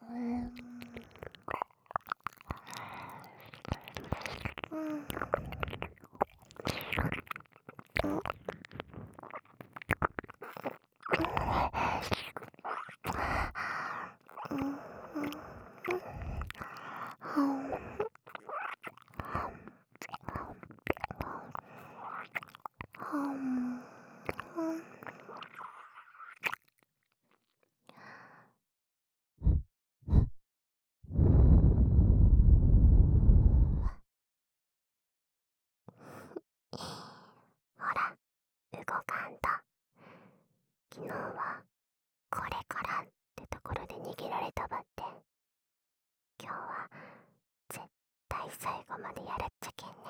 ほら、動かんと。昨日はこれからってところで逃げられたばって。今日は絶対最後までやるっちゃけんね。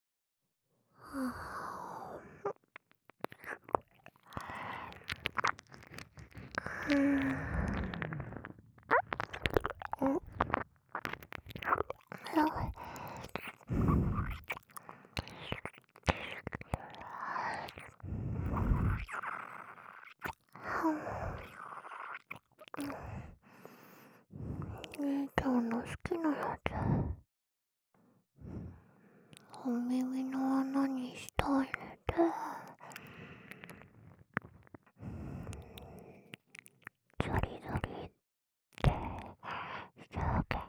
姉ちゃんの好きなやつ、お耳の穴にしたいねて。ゾリゾリってしちゃうけんね。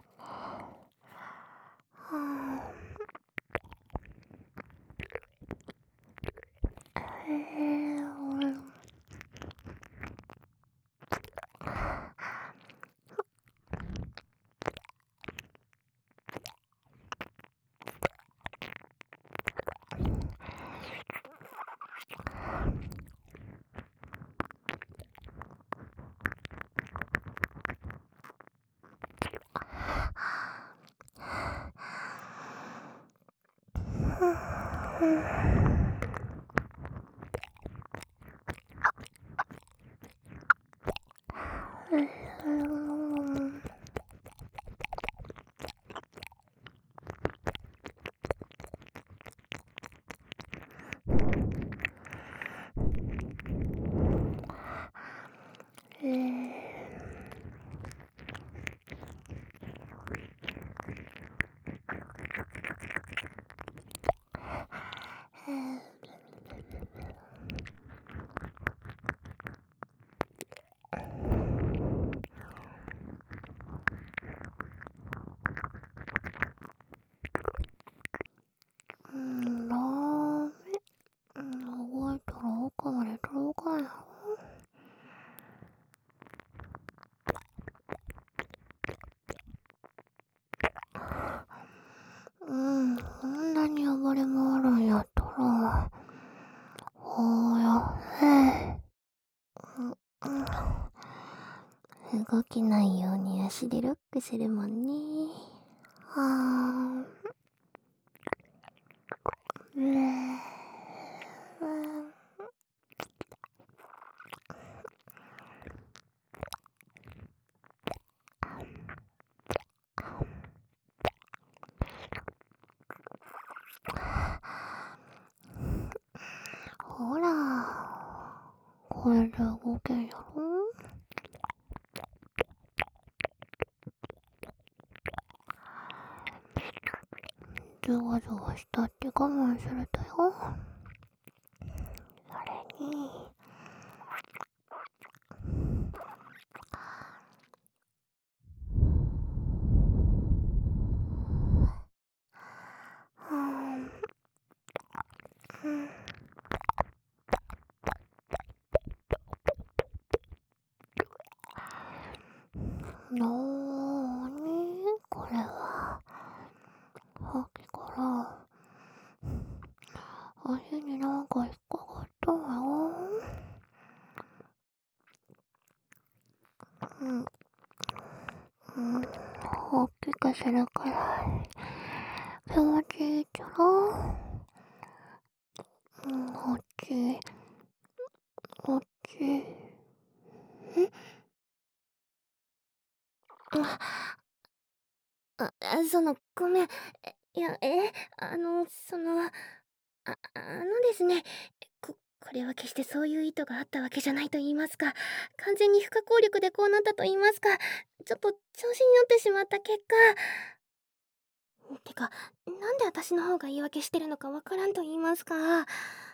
ダメ。動いたら奥まで届かんやろ。こんなに暴れ回るんやったら、おや、動けないように足でロックするもんね。ほら、これで動けんやろ。ゾワゾワしたって我慢するとよ。それに、なーにこれは。さっきから足になんか引っかかったわよ。大きくするくらい気持ちいいっちゃろ。こっち、こっち。ごめん。いや、ですね、 これは決してそういう意図があったわけじゃないと言いますか、完全に不可抗力でこうなったと言いますか、ちょっと調子に乗ってしまった結果。てか、なんで私の方が言い訳してるのかわからんと言いますか。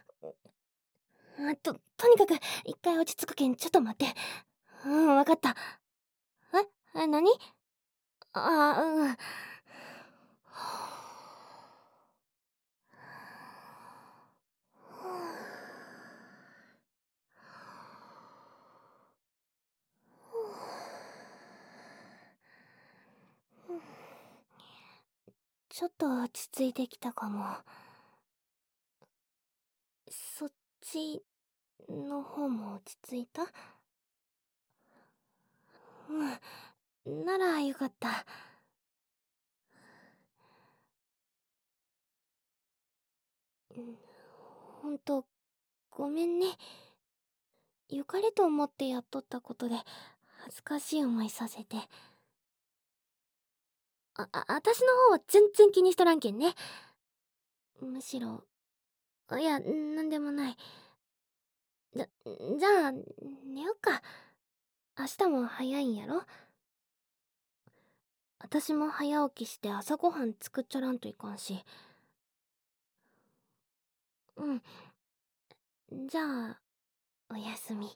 とにかく、一回落ち着くけん、ちょっと待って。わかった。何？うん。ちょっと落ち着いてきたかも。そっちの方も落ち着いた？ならよかった。ほんと、ごめんね。良かれと思ってやっとったことで、恥ずかしい思いさせて。私の方は全然気にしとらんけんね。むしろ、いや、なんでもない。じゃ、じゃあ、寝よっか。明日も早いんやろ？私も早起きして朝ごはん作っちゃらんといかんし。うん。じゃあ、おやすみ。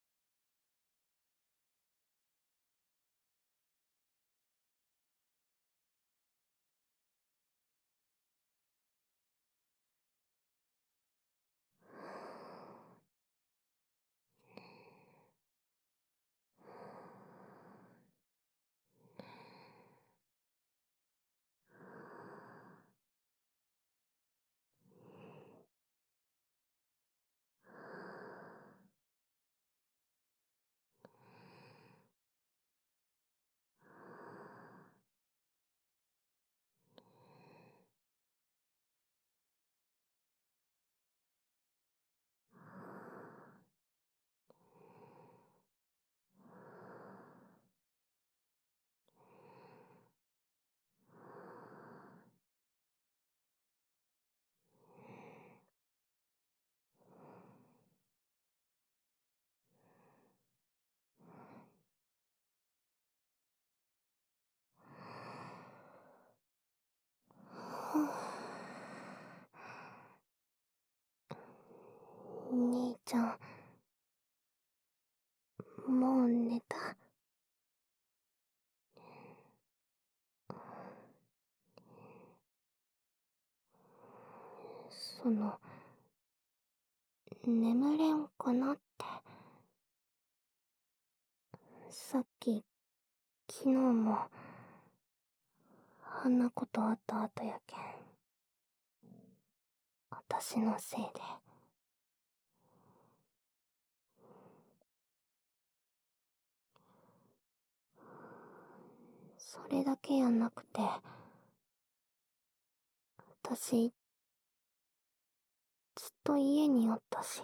兄ちゃん、もう寝た？その、眠れんかなって。さっき、昨日も、あんなことあった後やけん。私のせいで。それだけやなくて、私、ずっと家におったし。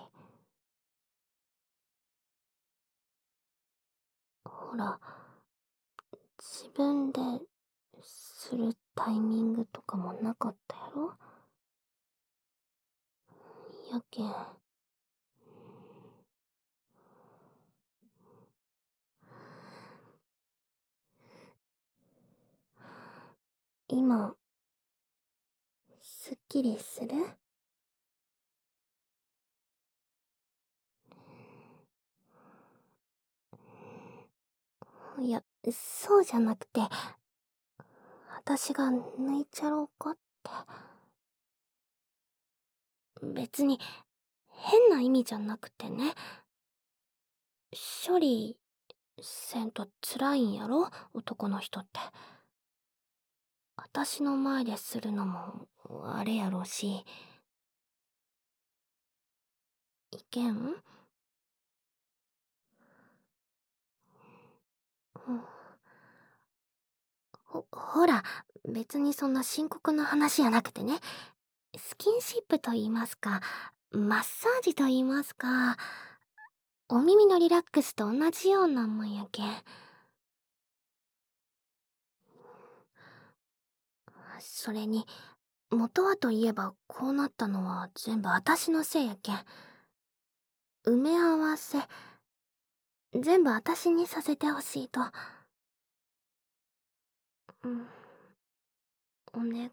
ほら、自分でするタイミングとかもなかったやろ？やけん。今、すっきりする？いや、そうじゃなくて、私が抜いちゃろうかって。別に、変な意味じゃなくてね。処理せんと辛いんやろ、男の人って。私の前でするのも、あれやろうし。いけん？ほら、別にそんな深刻な話やなくてね。スキンシップと言いますか、マッサージと言いますか、お耳のリラックスと同じようなもんやけん。それに、元はといえばこうなったのは全部私のせいやけん。 埋め合わせ、全部私にさせてほしいと。うん、お願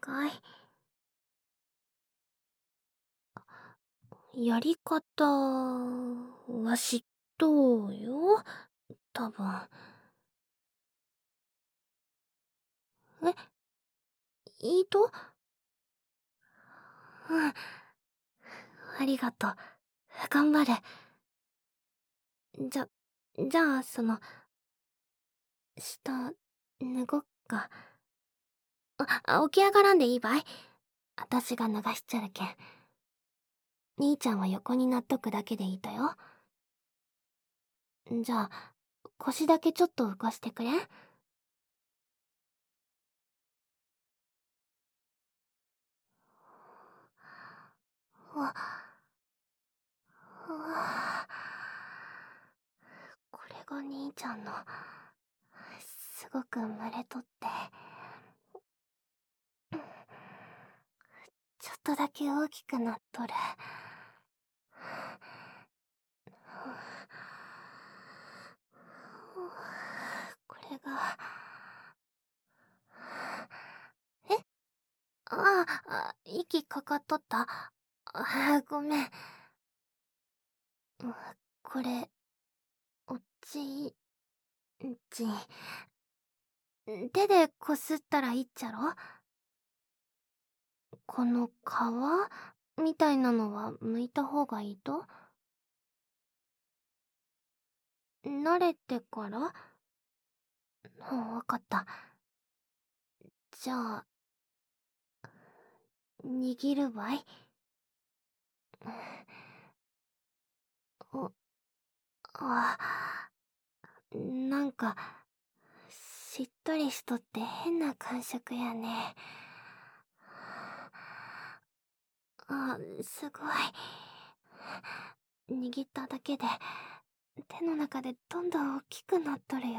い。やり方は知っとうよ。多分。え、いいと？うん。ありがとう。頑張る。じゃ、じゃあ、下、脱ごっか。起き上がらんでいいばい。私が脱がしちゃるけん。兄ちゃんは横になっとくだけでいいとよ。じゃあ、腰だけちょっと浮かしてくれん？わ、うわ、これが兄ちゃんの、すごく蒸れとって、ちょっとだけ大きくなっとる。これが、え、息かかっとった？ごめん。これ、おちち手でこすったらいいっちゃろ？この皮みたいなのは剥いた方がいいと？慣れてから？わかった。じゃあ、握るばい。お、あ、なんか、しっとりしとって変な感触やね。すごい。握っただけで、手の中でどんどん大きくなっとるよ。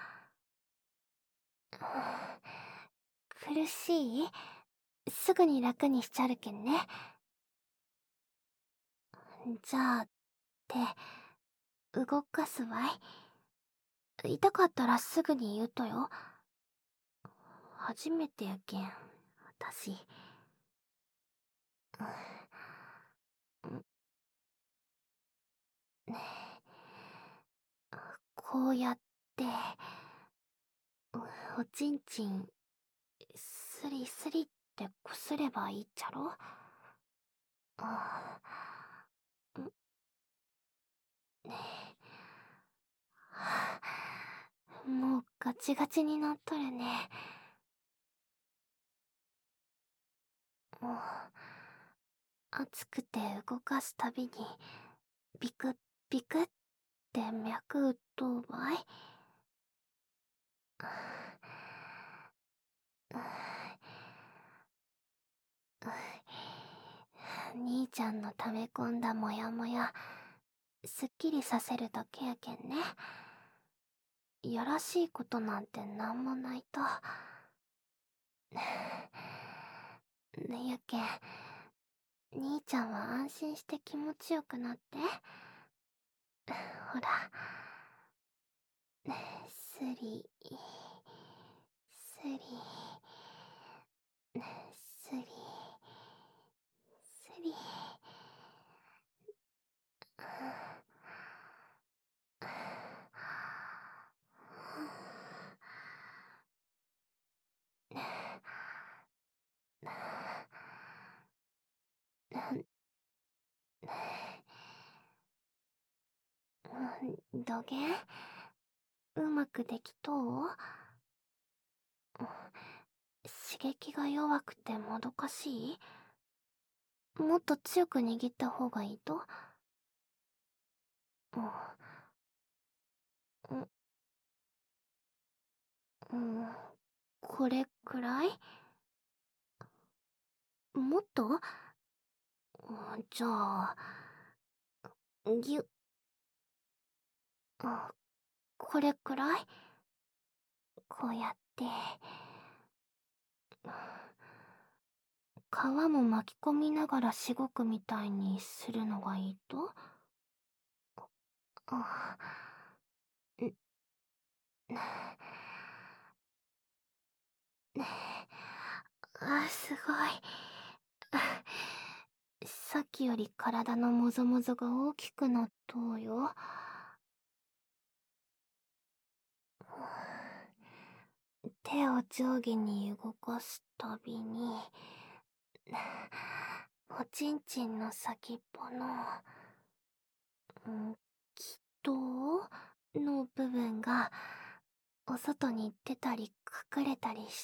苦しい？すぐに楽にしちゃるけんね。じゃあ、動かすわい。痛かったらすぐに言うとよ。初めてやけん、私。こうやって、おちんちん、スリスリってこすればいいっちゃろ？あもうガチガチになっとるね。もう、熱くて動かすたびに、ビクッビクッって脈打っとうばい。兄ちゃんの溜め込んだモヤモヤ、すっきりさせるだけやけんね。いやらしいことなんてなんもないと。ねやけん、兄ちゃんは安心して気持ちよくなって。ほら、スリ、スリ、スリ、スリ。どげんうまくできとう？刺激が弱くてもどかしい？もっと強く握った方がいいと？うん、うん、これくらい？もっと？じゃあ、ぎゅ、これくらい？こうやって、皮も巻き込みながらしごくみたいにするのがいいと？ あ、すごい。さっきより体のもぞもぞが大きくなっとうよ。手を上下に動かすたびに、おちんちんの先っぽの、気筒の部分がお外に出たり隠れたりして、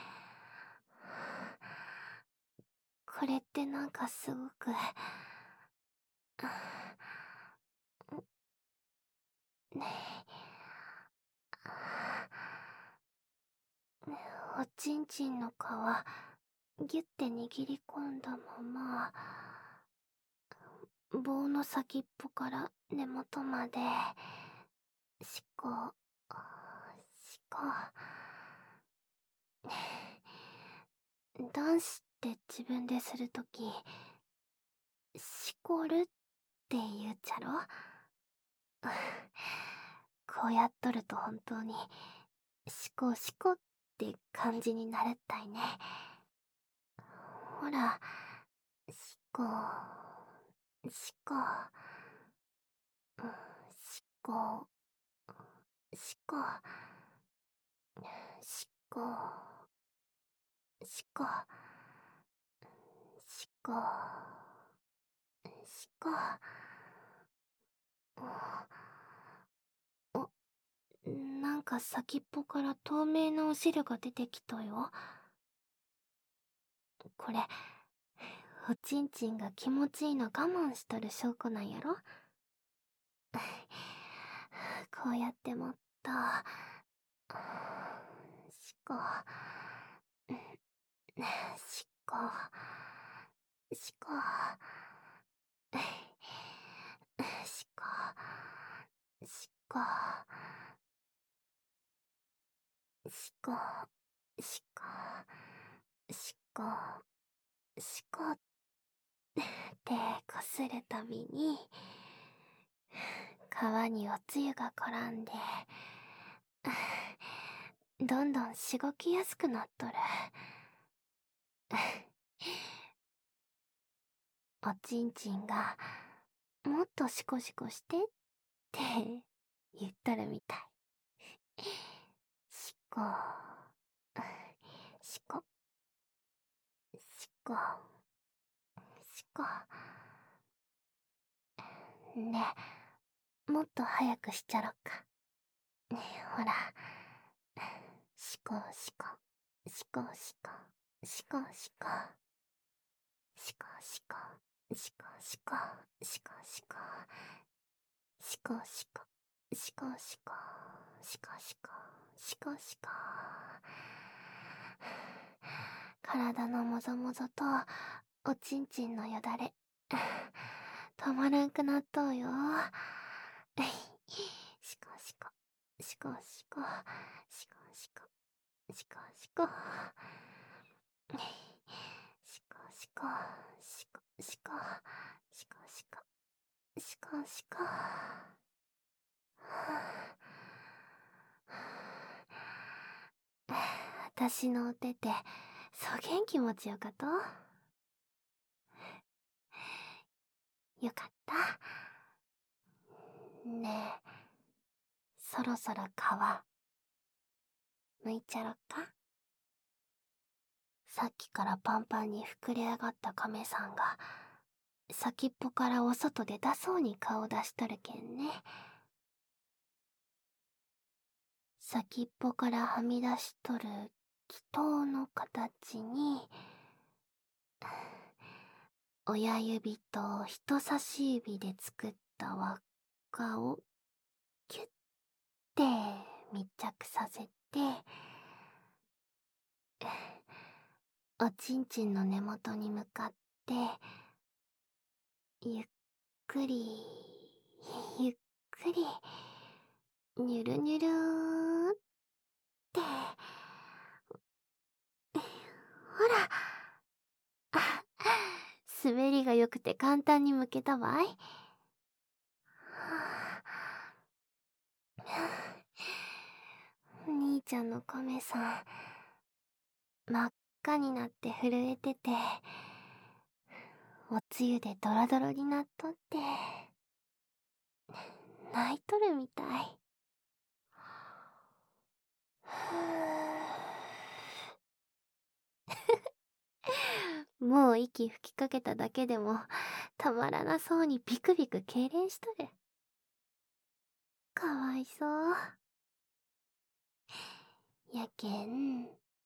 これってなんかすごく、ねおちんちんの皮、ギュッて握り込んだまま、棒の先っぽから根元まで、しこ、しこ。男子って自分でするとき、しこるって言うちゃろ。こうやっとると本当に、しこしこって感じになるったいね。ほら、しこ、しこ、しこ、しこ、しこ、しこ、しこ、しこ、なんか先っぽから透明なお汁が出てきたよ。これ、おちんちんが気持ちいいの我慢しとる証拠なんやろ。こうやってもっと、しこ、しこ、しこ、しこ、しこ、しこ、しこ、しこ、しこってこするたびに、皮におつゆが絡んで、どんどんしごきやすくなっとる。おちんちんが、もっとシコシコしてって言っとるみたい。しこ、しこ、しこ、しこ。ねえ、もっと早くしちゃろっか。ねえ、ほら。しこしこ、しこしこ、しこしこ。しこしこ、しこしこ、しこしこ。しこしこ、しこしこ、しこしこ、しこしこ。体のもぞもぞとおちんちんのよだれ止まらんくなっとうよ。しこしこ、しこしこ、しこしこ、しこしこ。しこしこ、しこしこ、しこしこ、しこしこ。私のお手ってそげん気持ちよかと。よかった。ねえ、そろそろ皮剥いちゃろっか。さっきからパンパンに膨れ上がった亀さんが先っぽからお外出たそうに顔出しとるけんね。先っぽからはみ出しとる気筒の形に、親指と人差し指で作った輪っかをキュッて密着させて、おちんちんの根元に向かってゆっくりゆっくりニュルニュルーって、ほら、滑りが良くて簡単に剥けたわい。 ちゃんの亀さん、真っ赤になって震えてて、おつゆでドロドロになっとって、泣いとるみたい。もう息吹きかけただけでもたまらなそうにビクビク痙攣しとる。かわいそう。やけん、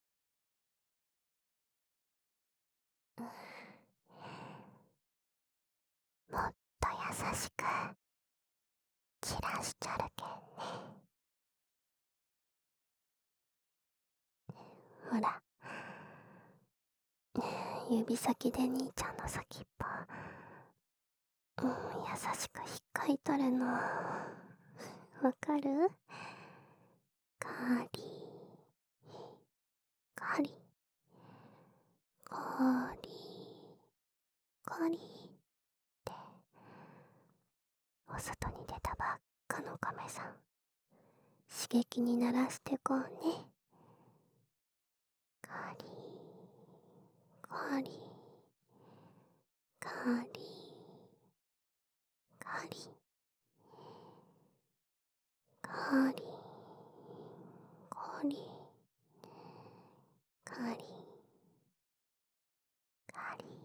もっと優しく散らしちゃるけんね。ほら、指先で兄ちゃんの先っぽ、優しく引っかいとるの。わかる？カリカリカリカリって、お外に出たばっかの亀さん、刺激に慣らしてこうね。カリカリカリカリカリカリカリカリ。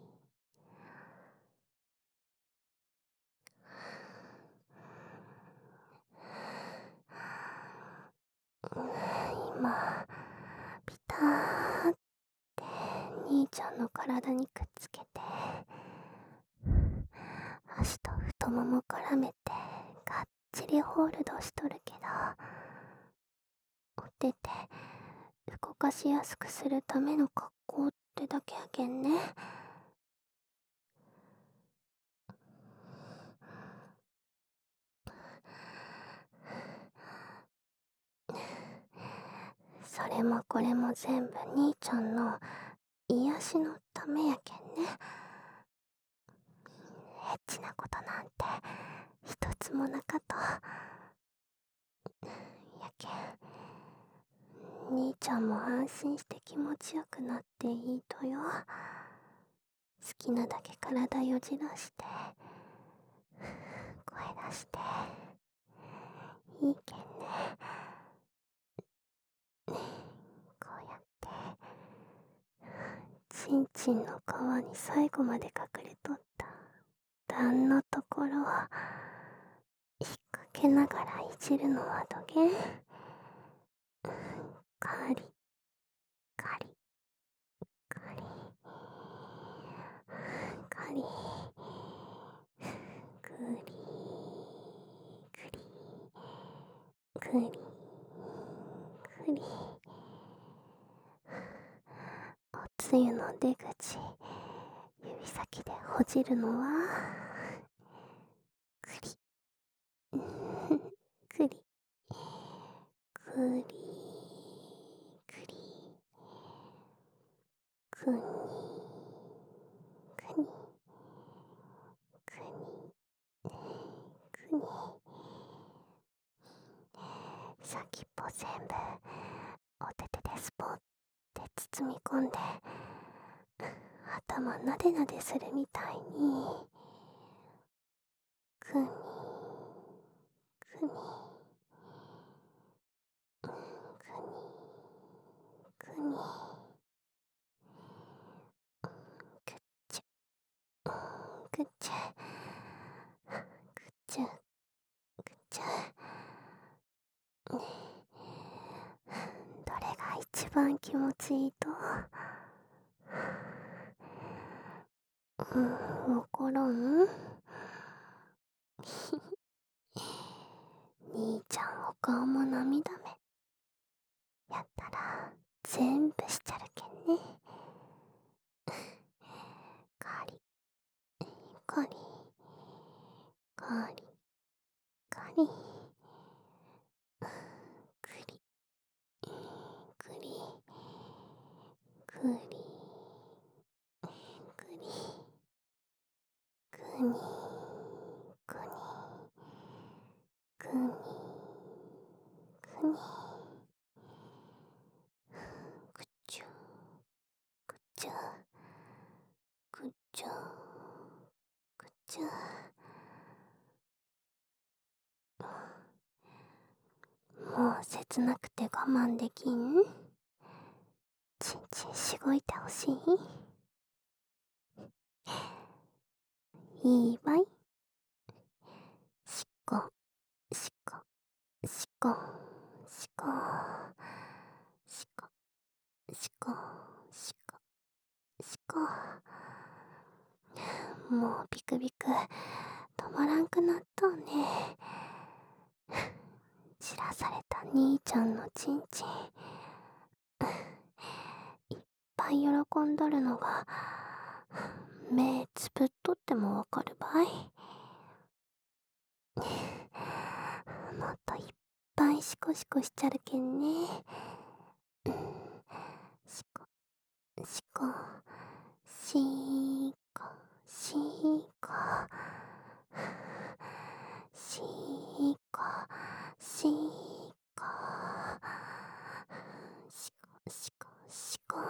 今ピターって兄ちゃんの体にくっつけて、足と太もも絡めてがっちりホールドしとるけど、お手て動かしやすくするための格好ってだけやけんね。それもこれも全部兄ちゃんの癒しのためやけんね。エッチなことなんて一つもなかと。やけん、兄ちゃんも安心して気持ちよくなっていいとよ。好きなだけ体よじらして声出していいけんね。こうやってちんちんの皮に最後まで隠れとった段のところを引っ掛けながらいじるのはどげん。カリカリカリカリグリグリグリグリ、おつゆの出口指先でほじるのはグリグリグリグリグニグニグニグニ、先っぽ全部お手手でスポッて包み込んで、頭なでなでするみたいにグニグニグニグニ、グッチュグッチュグッチュグッチュ、どれが一番気持ちいいと？わからん。兄ちゃんお顔も涙目やったら全部しちゃるけんね。カリカリカリカリグリグリグリグリグニグニグニグニちゅもう切なくて我慢できん？ちんちんしごいてほしい？いいばい。しこ、しこ、しこ、しこ、しこ、しこ、しこ、しこ。もうビクビク止まらんくなっとうね。散らされた兄ちゃんのちんちんいっぱい喜んどるのが目つぶっとってもわかるばい。もっといっぱいシコシコしちゃるけんね。シコシコシーコシーコシーコシーコシコシコシコ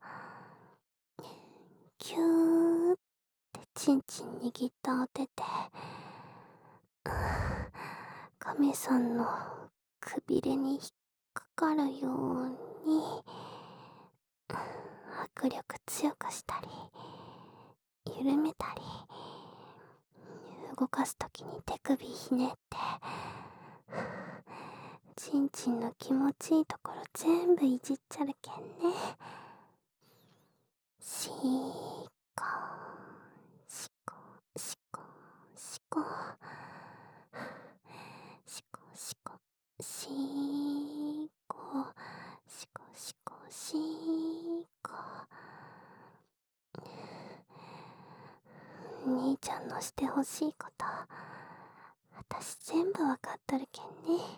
キューってチンチン握ったお手で亀さんのくびれに引っかかるように握力強くしたり緩めたり動かすときに手首ひねってちんちんの気持ちいいところ全部いじっちゃるけんね。シーコシコシコシコシコシコシーコシコシコシーコ。兄ちゃんのしてほしいこと私全部わかっとるけんね。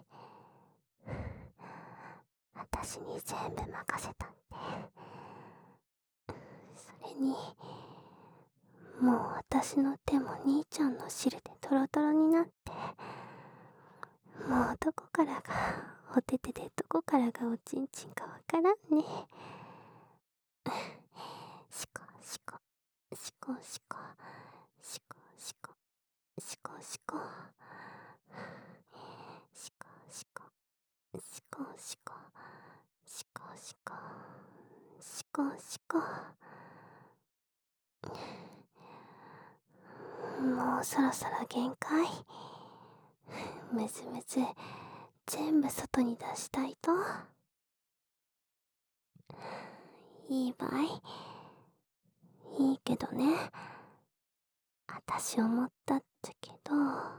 私に全部任せたって。それにもう私の手も兄ちゃんの汁でトロトロになって、もうどこからがお手手でどこからがおちんちんかわからんね。シコシコシコシコシコシコシコシコシコシコシコシコシコシコシコシコ。もうそろそろ限界。むずむず全部外に出したいと。いいばい。いいけどね。あたし思ったっちゃけど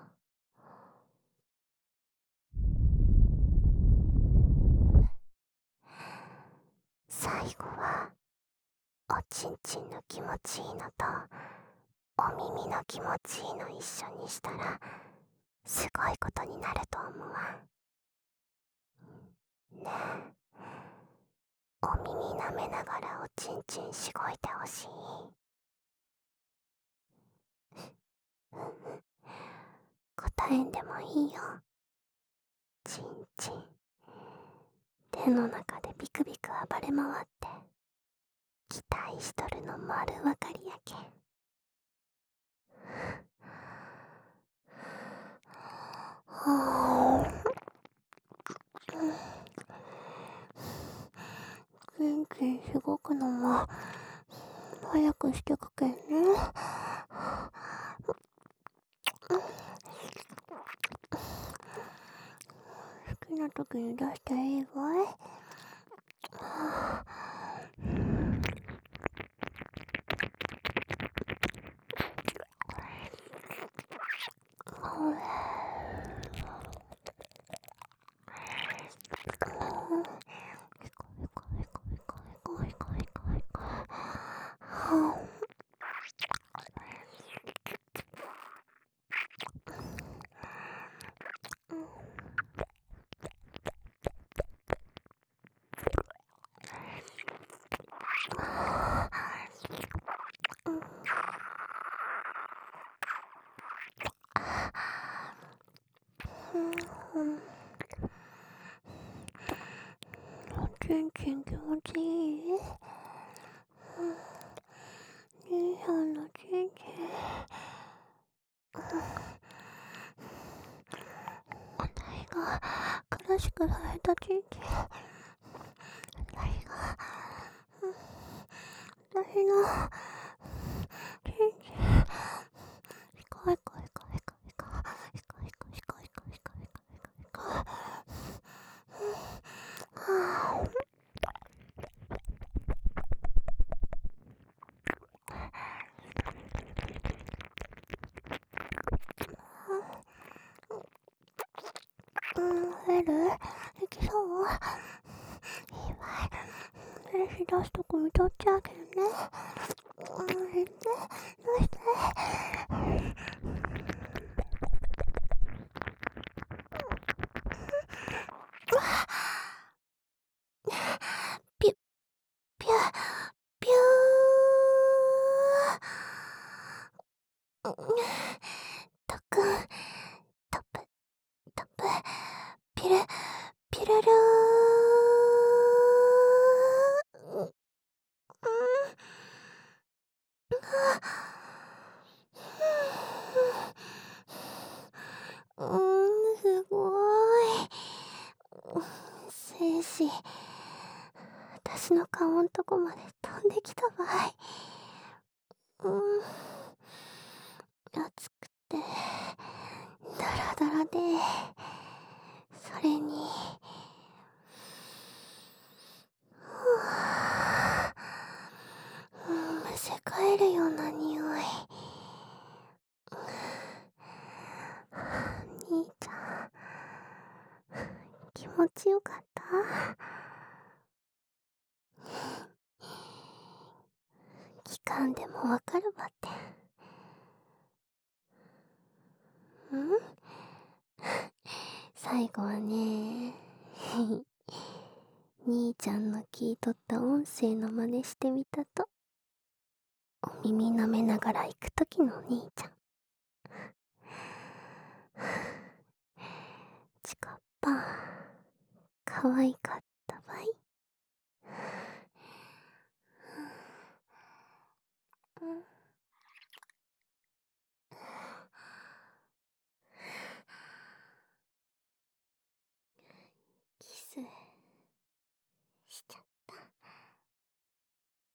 最後はおちんちんの気持ちいいのとお耳の気持ちいいの一緒にしたらすごいことになると思うわ。ねえ、お耳舐めながらおちんちんしごいてほしい。答えんでもいいよ。ちんちん手の中でビクビク暴れ回って期待しとるの丸わかりやけん。はぁちんちんしごくのも早くしてくけんね。好きな時に出していいわい。おちんちん気持ちいい？兄さんのちんちん優しくされたちんちん。私のちんちん。ヒコヒコヒコヒコヒコヒコヒコヒコヒコヒコヒコヒコ。はぁ。エル、行きそう？いいわい。私出すとこ見とっちゃうけどね。どうしてピュッ、ピュッ、ピュー。とっくん、トップ、トップ、ピル、ピルルー。すごい。精子、私の顔んとこまで飛んできたばい。熱くて、ダラダラで、それに、むせ返るような匂い。兄ちゃん、気持ちよかった？期間でもわかるばって。最後はね、兄ちゃんの聞いとった音声の真似してみたと。お耳舐めながら行くときの兄ちゃん。チカッパ、可愛かっ